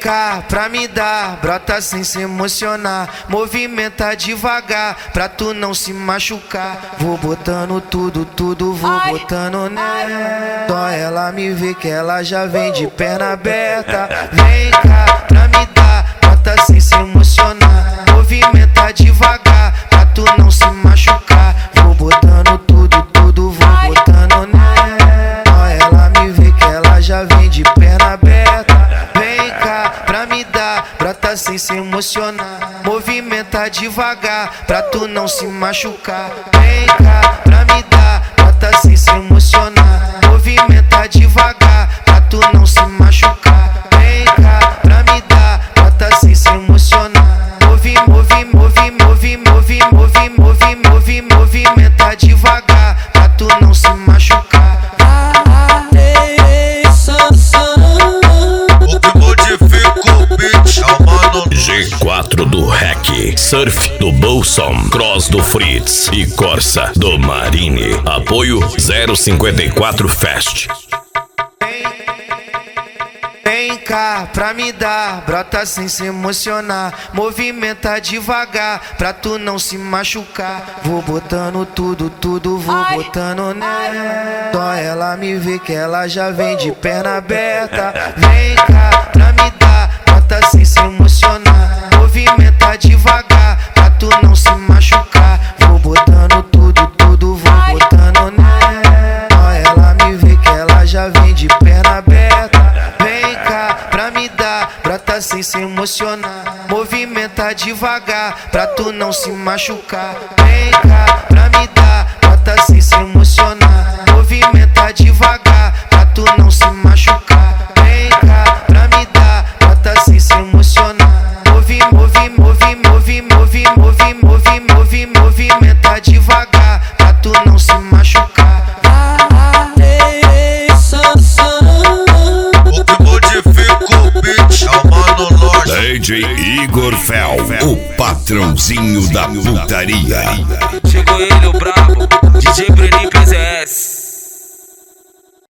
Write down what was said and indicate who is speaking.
Speaker 1: cá pra me dar, brota sem se emocionar, movimenta devagar pra tu não se machucar. Vou botando tudo, vou botando nela. Só ela me vê que ela já vem de perna aberta. Vem cá pra me dar, brota sem se emocionar, movimenta devagar pra tu não se machucar. Vou botando tudo, vou botando nela. Só ela me vê que ela já vem de perna aberta. Vem cá pra me dar, brota sem se emocionar, movimenta devagar pra tu não se machucar. Vem cá pra me dar, brota sem se emocionar, movimenta devagar pra tu não se machucar. Vem cá pra me dar, brota sem se emocionar, movimenta devagar pra tu não se machucar.
Speaker 2: G4 do REC, Surf do Bolson, Cross do Fritz e Corsa do Marine. Apoio 054 Fest.
Speaker 1: Vem cá pra me dar, brota sem se emocionar, movimenta devagar pra tu não se machucar. Vou botando tudo, vou botando nela. Só ela me vê que ela já vem de perna aberta. Vem cá pra me dar, brota sem se emocionar, movimenta devagar pra tu não se machucar. Vou botando tudo, vou botando nela. Só ela me vê que ela já vem de perna aberta. Vem cá pra me dar, brota sem se emocionar, movimenta devagar pra tu não se machucar. Vem cá pra me dar, brota sem se emocionar, movimenta devagar pra tu não se machucar. Vem cá pra me dar, brota sem se emocionar, movimenta devagar pra tu não se machucar.
Speaker 2: DJ Igor Fel, o patrãozinho da putaria.
Speaker 3: Chegou ele, o brabo, DJ Breninho PZS.